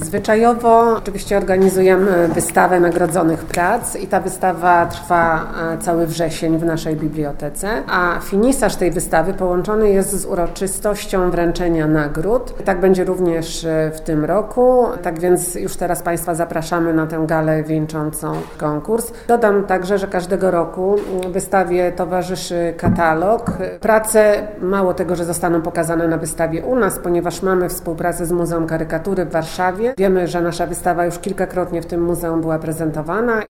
Zwyczajowo oczywiście organizujemy wystawę nagrodzonych prac i ta wystawa trwa cały wrzesień w naszej bibliotece, a finisaż tej wystawy połączony jest z uroczystością wręczenia nagród. Tak będzie również w tym roku, tak więc już teraz Państwa zapraszamy na tę galę wieńczącą konkurs. Dodam także, że każdego roku wystawie towarzyszy katalog. Prace, mało tego, że zostaną pokazane na wystawie u nas, ponieważ mamy współpracę z Muzeum Karykatury w Warszawie. Wiemy, że nasza wystawa już kilkakrotnie w tym muzeum była prezentowana.